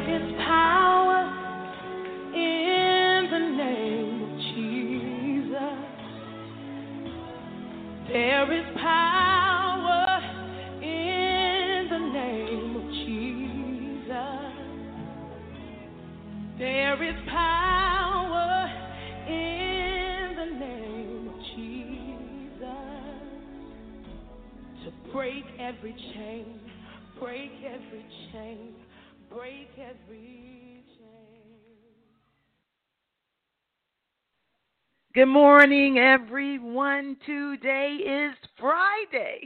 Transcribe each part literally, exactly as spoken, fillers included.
is power in the name of Jesus. There is power in the name of Jesus. There is power in the name of Jesus to break every chain, break every chain, break every chain. Good morning, everyone. Today is Friday.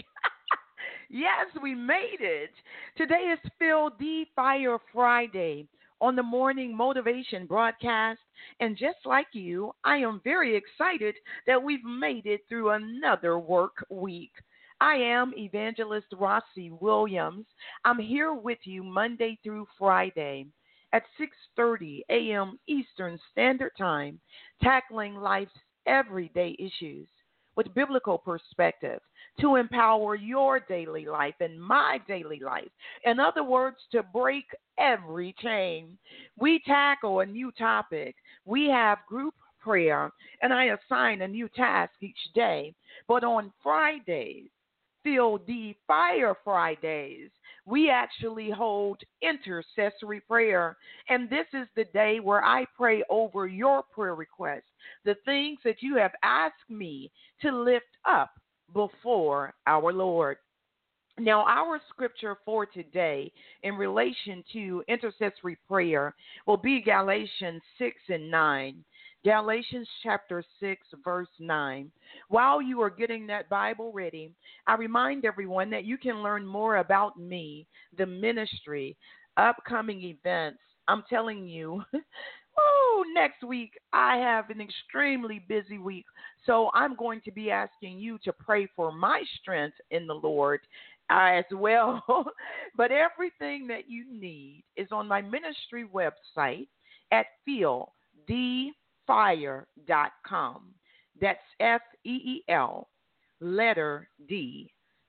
Yes, we made it. Today is Phil D. Fire Friday on the Morning Motivation broadcast. And just like you, I am very excited that we've made it through another work week. I am Evangelist Rossi Williams. I'm here with you Monday through Friday at six thirty a.m. Eastern Standard Time, tackling life's everyday issues with biblical perspective to empower your daily life and my daily life. In other words, to break every chain. We tackle a new topic. We have group prayer, and I assign a new task each day. But on Fridays, Phil D. Fire Fridays, we actually hold intercessory prayer. And this is the day where I pray over your prayer requests, the things that you have asked me to lift up before our Lord. Now, our scripture for today in relation to intercessory prayer will be Galatians six and nine. Galatians chapter six, verse nine. While you are getting that Bible ready, I remind everyone that you can learn more about me, the ministry, upcoming events. I'm telling you, oh, next week I have an extremely busy week, so I'm going to be asking you to pray for my strength in the Lord uh, as well. But everything that you need is on my ministry website at Phil D. fire dot com. That's F E E L, letter D,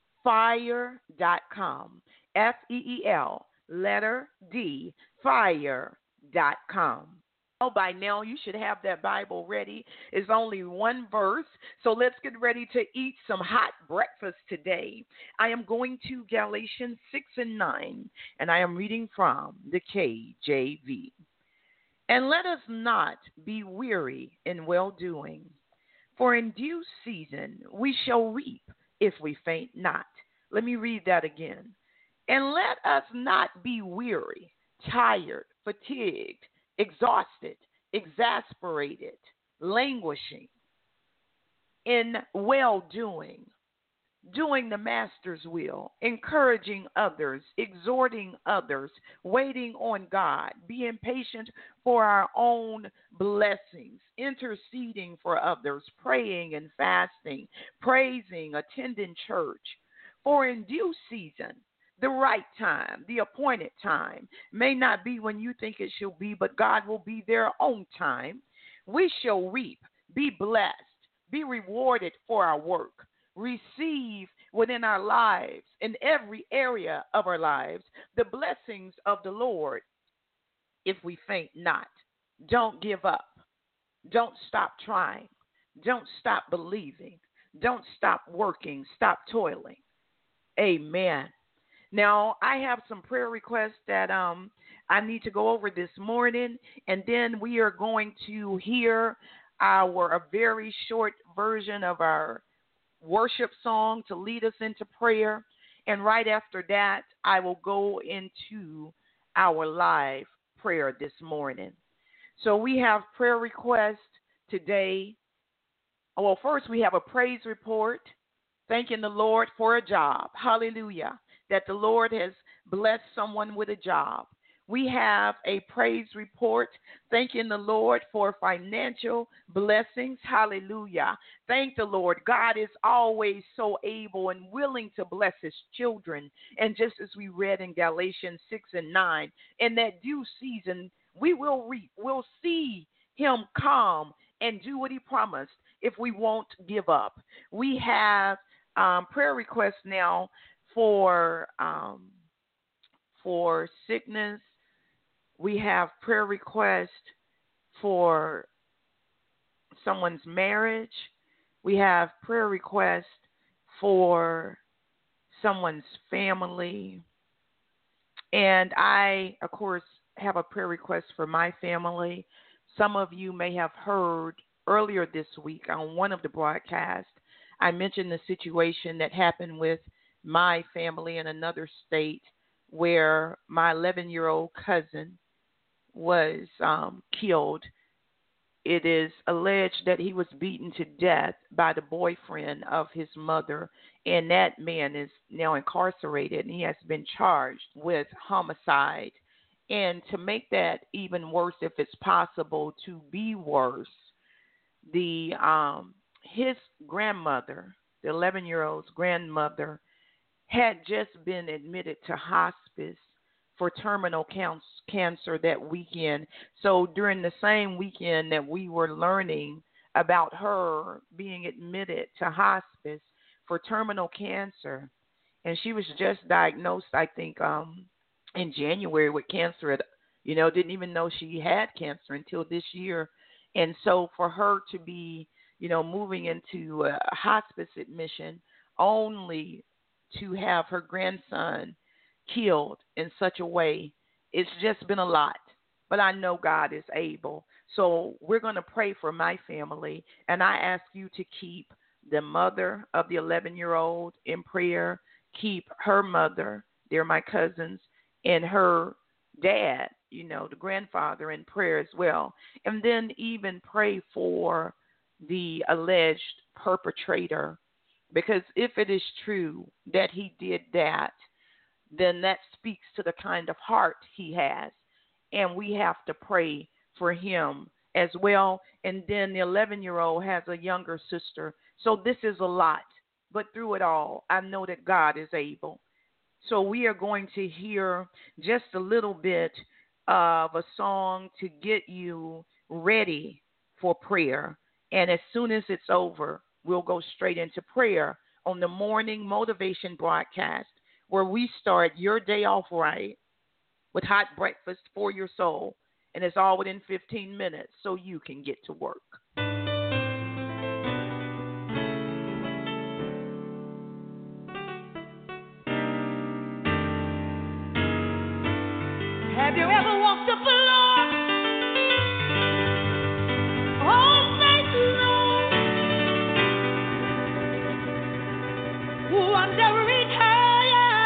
fire dot com. F E E L, letter D, fire dot com. Oh, by now you should have that Bible ready. It's only one verse, so let's get ready to eat some hot breakfast today. I am going to Galatians six and nine, and I am reading from the K J V. And let us not be weary in well-doing, for in due season we shall reap if we faint not. Let me read that again. And let us not be weary, tired, fatigued, exhausted, exasperated, languishing in well-doing, doing the Master's will, encouraging others, exhorting others, waiting on God, being patient for our own blessings, interceding for others, praying and fasting, praising, attending church. For in due season, the right time, the appointed time, may not be when you think it shall be, but God will be there on time. We shall reap, be blessed, be rewarded for our work, receive within our lives, in every area of our lives, the blessings of the Lord if we faint not. Don't give up. Don't stop trying. Don't stop believing. Don't stop working. Stop toiling. Amen. Now, I have some prayer requests that um I need to go over this morning, and then we are going to hear our a very short version of our worship song to lead us into prayer. And right after that, I will go into our live prayer this morning. So we have prayer requests today. Well, first we have a praise report, thanking the Lord for a job. Hallelujah. That the Lord has blessed someone with a job. We have a praise report, thanking the Lord for financial blessings. Hallelujah. Thank the Lord. God is always so able and willing to bless his children. And just as we read in Galatians six and nine, in that due season, we will reap. We'll see him come and do what he promised if we won't give up. We have um, prayer requests now for um, for sickness, We have prayer requests for someone's marriage. We have prayer requests for someone's family. And I, of course, have a prayer request for my family. Some of you may have heard earlier this week on one of the broadcasts, I mentioned the situation that happened with my family in another state where my eleven-year-old cousin was um, killed. It is alleged that he was beaten to death by the boyfriend of his mother, and that man is now incarcerated, and he has been charged with homicide. And to make that even worse, if it's possible to be worse, the um, his grandmother, the eleven-year-old's grandmother, had just been admitted to hospice for terminal cancer that weekend. So during the same weekend that we were learning about her being admitted to hospice for terminal cancer, and she was just diagnosed, I think, um, in January with cancer. You know, didn't even know she had cancer until this year. And so for her to be, you know, moving into a hospice admission only to have her grandson killed in such a way, it's just been a lot. But I know God is able. So we're going to pray for my family, and I ask you to keep the mother of the eleven-year-old in prayer, keep her mother, they're my cousins, and her dad, you know, the grandfather, in prayer as well. And then even pray for the alleged perpetrator, because if it is true that he did that, then that speaks to the kind of heart he has. And we have to pray for him as well. And then the eleven-year-old has a younger sister. So this is a lot. But through it all, I know that God is able. So we are going to hear just a little bit of a song to get you ready for prayer. And as soon as it's over, we'll go straight into prayer on the morning motivation broadcast, where we start your day off right with hot breakfast for your soul. And it's all within fifteen minutes so you can get to work. Have you ever walked the floor all night long, wondering how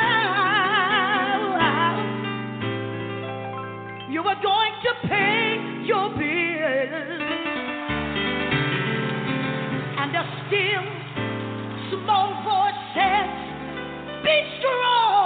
you were going to pay your bills, and the still small voice says, be strong.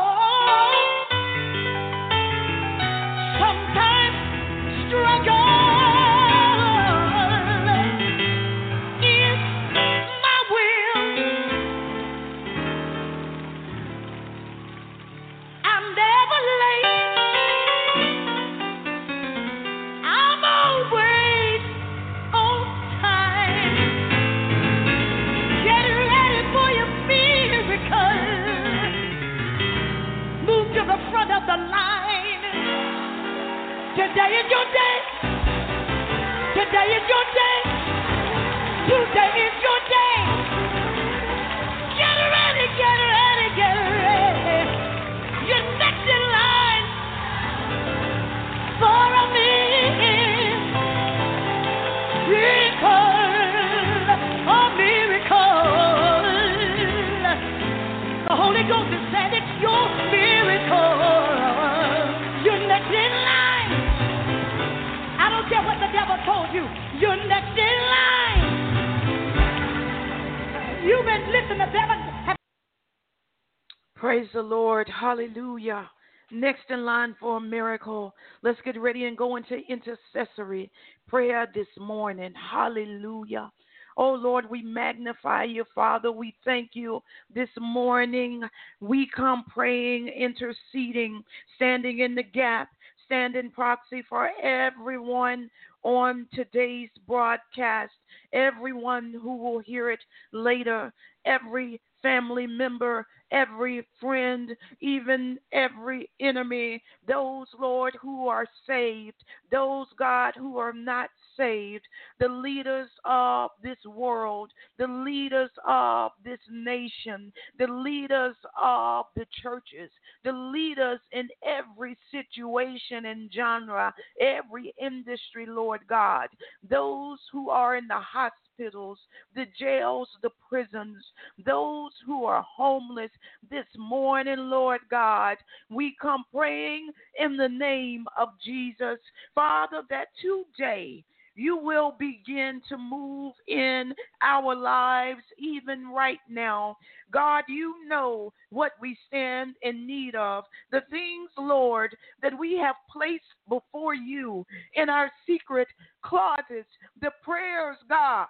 Today is your day. Today is your day. Today is your day. Get ready, get ready, get ready. You're next in line for a miracle. A miracle. The Holy Ghost has said it's your miracle. You're next in line. I don't care what the devil told you. You're next in line. You've been listening to devil. Praise the Lord. Hallelujah. Next in line for a miracle. Let's get ready and go into intercessory prayer this morning. Hallelujah. Oh, Lord, we magnify you, Father. We thank you this morning. We come praying, interceding, standing in the gap, standing proxy for everyone on today's broadcast, everyone who will hear it later, every family member, every friend, even every enemy, those, Lord, who are saved, those, God, who are not saved, the leaders of this world, the leaders of this nation, the leaders of the churches, the leaders in every situation and genre, every industry, Lord God, those who are in the hospitals, the jails, the prisons, those who are homeless this morning, Lord God, we come praying in the name of Jesus, Father, that today you will begin to move in our lives even right now. God, you know what we stand in need of. The things, Lord, that we have placed before you in our secret closets, the prayers, God,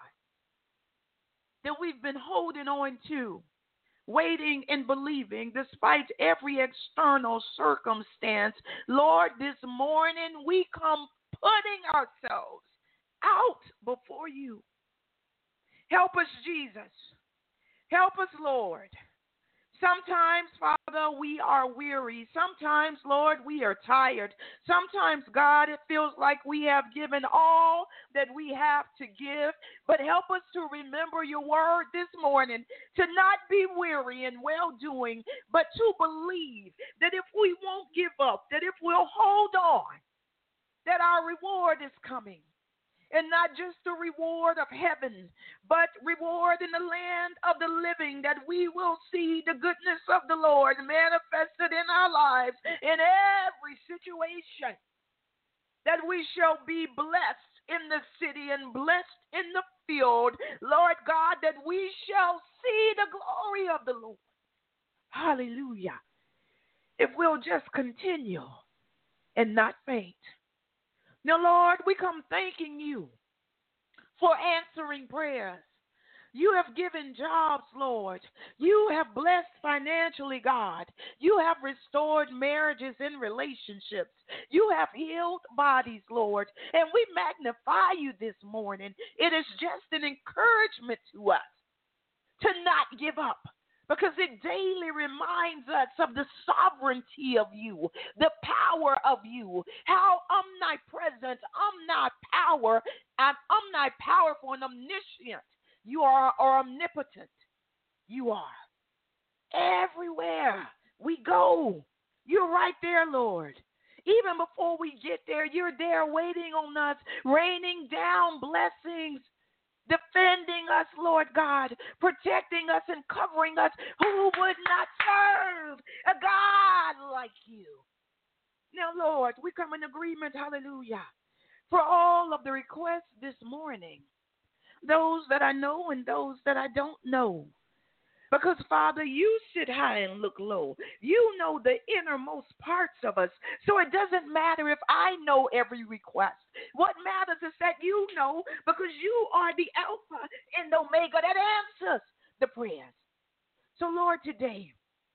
that we've been holding on to, waiting and believing despite every external circumstance. Lord, this morning we come putting ourselves out before you. Help us, Jesus. Help us, Lord. Sometimes, Father, we are weary. Sometimes, Lord, we are tired. Sometimes, God, it feels like we have given all that we have to give. But help us to remember your word this morning, to not be weary in well-doing, but to believe that if we won't give up, that if we'll hold on, that our reward is coming. And not just the reward of heaven, but reward in the land of the living, that we will see the goodness of the Lord manifested in our lives in every situation, that we shall be blessed in the city and blessed in the field, Lord God, that we shall see the glory of the Lord. Hallelujah. If we'll just continue and not faint. Now, Lord, we come thanking you for answering prayers. You have given jobs, Lord. You have blessed financially, God. You have restored marriages and relationships. You have healed bodies, Lord. And we magnify you this morning. It is just an encouragement to us to not give up, because it daily reminds us of the sovereignty of you, the power of you, how omnipresent, omnipower, and omnipowerful and omniscient you are, or omnipotent you are. Everywhere we go, you're right there, Lord. Even before we get there, you're there waiting on us, raining down blessings, defending us, Lord God, protecting us and covering us. Who would not serve a God like you? Now, Lord, we come in agreement, hallelujah, for all of the requests this morning, those that I know and those that I don't know. Because, Father, you sit high and look low. You know the innermost parts of us. So it doesn't matter if I know every request. What matters is that you know, because you are the Alpha and the Omega that answers the prayers. So, Lord, today,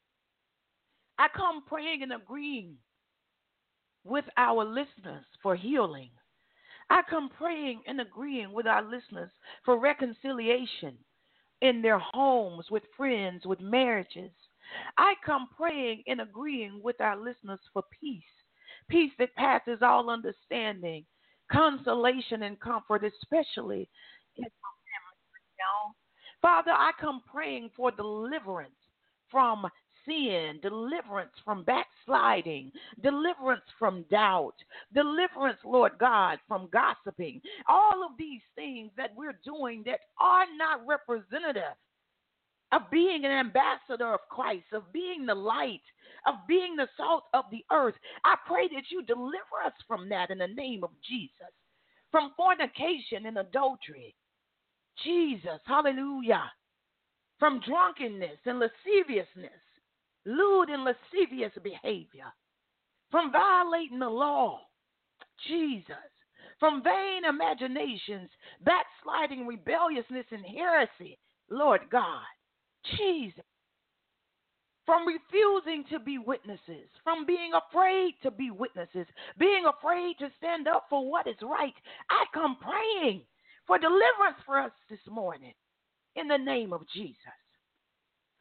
I come praying and agreeing with our listeners for healing. I come praying and agreeing with our listeners for reconciliation in their homes, with friends, with marriages. I come praying and agreeing with our listeners for peace, peace that passes all understanding, consolation and comfort, especially in our families now. Father, I come praying for deliverance from sin, deliverance from backsliding, deliverance from doubt, deliverance, Lord God, from gossiping. All of these things that we're doing that are not representative of being an ambassador of Christ, of being the light, of being the salt of the earth. I pray that you deliver us from that in the name of Jesus, from fornication and adultery. Jesus, hallelujah. From drunkenness and lasciviousness, lewd and lascivious behavior, from violating the law, Jesus, from vain imaginations, backsliding, rebelliousness, and heresy, Lord God, Jesus, from refusing to be witnesses, from being afraid to be witnesses, being afraid to stand up for what is right. I come praying for deliverance for us this morning in the name of Jesus.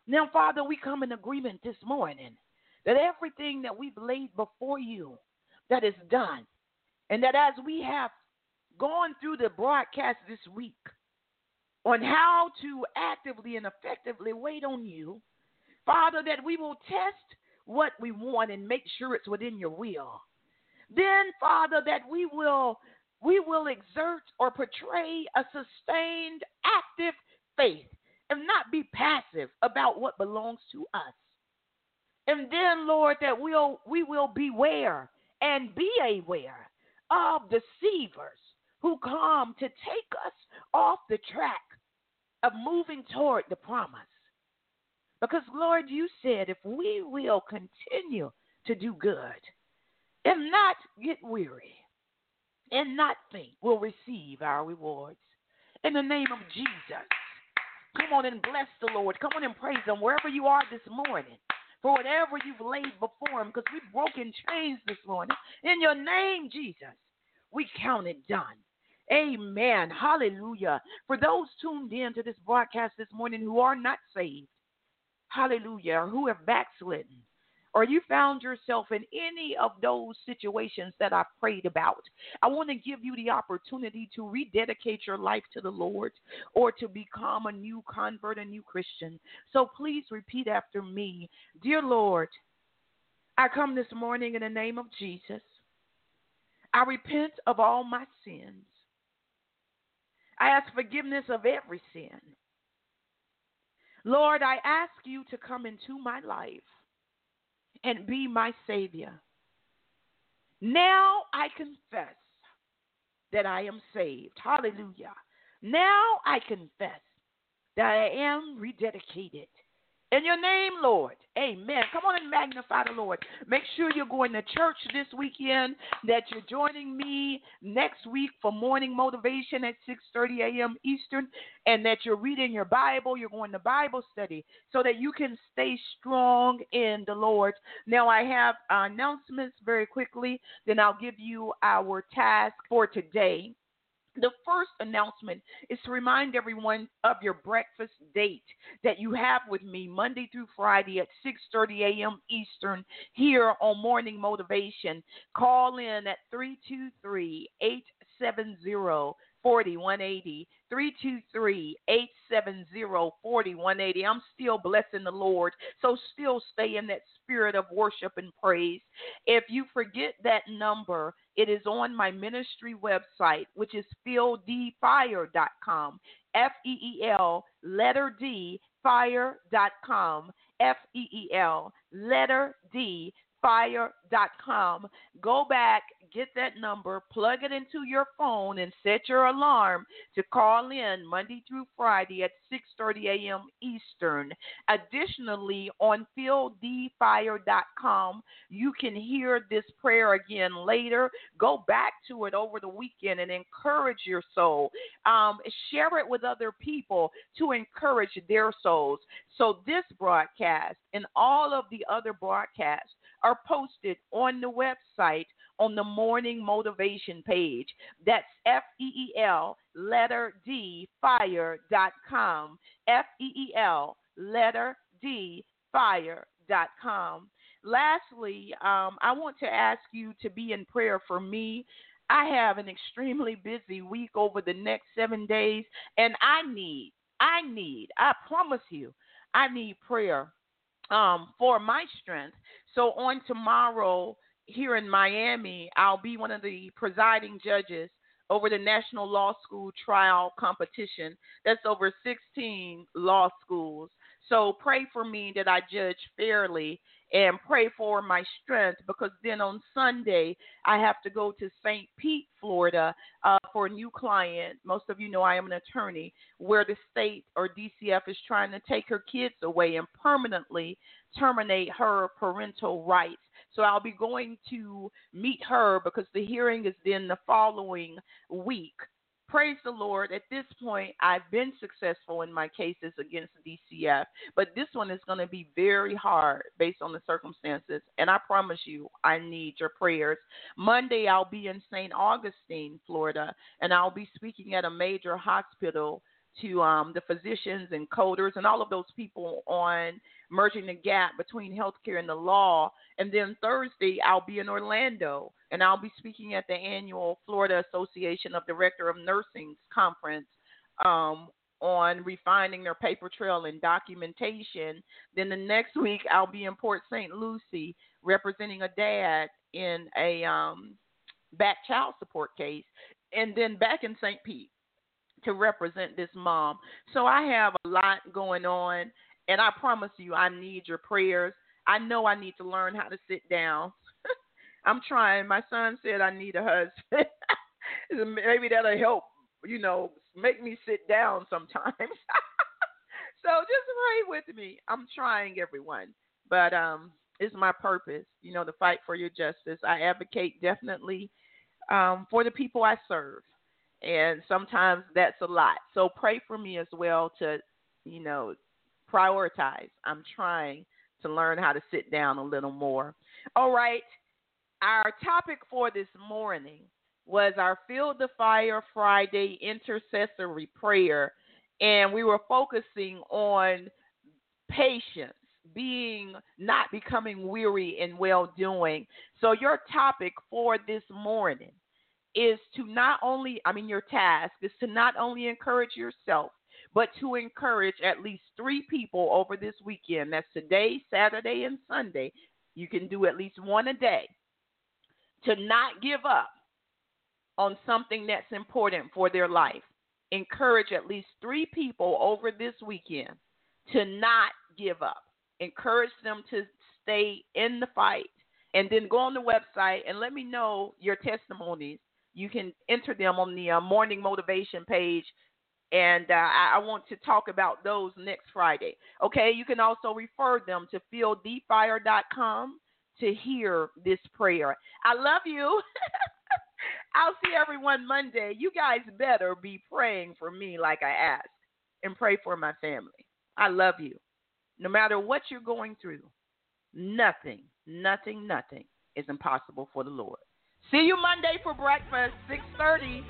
Now, Father, we come in agreement this morning that everything that we've laid before you that is done, and that as we have gone through the broadcast this week on how to actively and effectively wait on you, Father, that we will test what we want and make sure it's within your will. Then, Father, that we will we will exert or portray a sustained, active faith and not be passive about what belongs to us. And then, Lord, that we'll we will beware and be aware of deceivers who come to take us off the track of moving toward the promise. Because, Lord, you said if we will continue to do good and not get weary and not faint, we'll receive our rewards. In the name of Jesus, come on and bless the Lord. Come on and praise him wherever you are this morning for whatever you've laid before him, because we've broken chains this morning. In your name, Jesus, we count it done. Amen. Hallelujah. For those tuned in to this broadcast this morning who are not saved, hallelujah, or who have backslidden, or you found yourself in any of those situations that I prayed about, I want to give you the opportunity to rededicate your life to the Lord or to become a new convert, a new Christian. So please repeat after me. Dear Lord, I come this morning in the name of Jesus. I repent of all my sins. I ask forgiveness of every sin. Lord, I ask you to come into my life and be my Savior. Now I confess that I am saved. Hallelujah. Now I confess that I am rededicated. In your name, Lord. Amen. Come on and magnify the Lord. Make sure you're going to church this weekend, that you're joining me next week for morning motivation at six thirty a.m. Eastern, and that you're reading your Bible. You're going to Bible study so that you can stay strong in the Lord. Now, I have uh, announcements very quickly. Then I'll give you our task for today. The first announcement is to remind everyone of your breakfast date that you have with me Monday through Friday at six thirty a.m. Eastern here on Morning Motivation. Call in at three two three, eight seven zero, four one eight zero, three two three, eight seven zero, four one eight zero. I'm still blessing the Lord, so still stay in that spirit of worship and praise. If you forget that number, it is on my ministry website, which is feel d fire dot com, F E E L, letter D, fire dot com, F E E L, letter D, fire dot com. Go back, get that number, plug it into your phone, and set your alarm to call in Monday through Friday at six thirty a.m. Eastern. Additionally, on feel d fire dot com, you can hear this prayer again later. Go back to it over the weekend and encourage your soul. Um, share it with other people to encourage their souls. So this broadcast and all of the other broadcasts are posted on the website on the Morning Motivation page. That's F E E L, letter D, fire dot com, F E E L, letter D, fire dot com. Lastly, um, I want to ask you to be in prayer for me. I have an extremely busy week over the next seven days, and I need, I need, I promise you, I need prayer um, for my strength. So on tomorrow here in Miami, I'll be one of the presiding judges over the National Law School Trial Competition. That's over sixteen law schools. So pray for me that I judge fairly, and pray for my strength, because then on Sunday I have to go to Saint Pete, Florida uh, for a new client. Most of you know I am an attorney, where the state or D C F is trying to take her kids away and permanently terminate her parental rights. So I'll be going to meet her because the hearing is then the following week. Praise the Lord. At this point, I've been successful in my cases against the D C F, but this one is going to be very hard based on the circumstances, and I promise you, I need your prayers. Monday, I'll be in Saint Augustine, Florida, and I'll be speaking at a major hospital to um, the physicians and coders and all of those people on merging the gap between healthcare and the law. And then Thursday, I'll be in Orlando, and I'll be speaking at the annual Florida Association of Director of Nursing Conference um, on refining their paper trail and documentation. Then the next week, I'll be in Port Saint Lucie representing a dad in a um, back child support case, and then back in Saint Pete to represent this mom. So I have a lot going on, and I promise you I need your prayers. I know I need to learn how to sit down. I'm trying. My son said I need a husband. Maybe that'll help, you know, make me sit down sometimes. So just pray with me. I'm trying, everyone. But um, it's my purpose, you know, to fight for your justice. I advocate definitely um, for the people I serve. And sometimes that's a lot. So pray for me as well to, you know, prioritize. I'm trying to learn how to sit down a little more. All right. Our topic for this morning was our Feel the Fire Friday intercessory prayer. And we were focusing on patience, being, not becoming weary in well-doing. So your topic for this morning is to not only, I mean, your task is to not only encourage yourself, but to encourage at least three people over this weekend. That's today, Saturday, and Sunday. You can do at least one a day. To not give up on something that's important for their life. Encourage at least three people over this weekend to not give up. Encourage them to stay in the fight. And then go on the website and let me know your testimonies. You can enter them on the uh, morning motivation page, and uh, I, I want to talk about those next Friday. Okay, you can also refer them to feel the fire dot com to hear this prayer. I love you. I'll see everyone Monday. You guys better be praying for me like I asked, and pray for my family. I love you. No matter what you're going through, nothing, nothing, nothing is impossible for the Lord. See you Monday for breakfast, six thirty,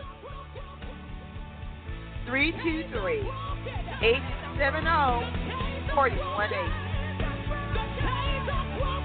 three two three, eight seven zero, four one eight.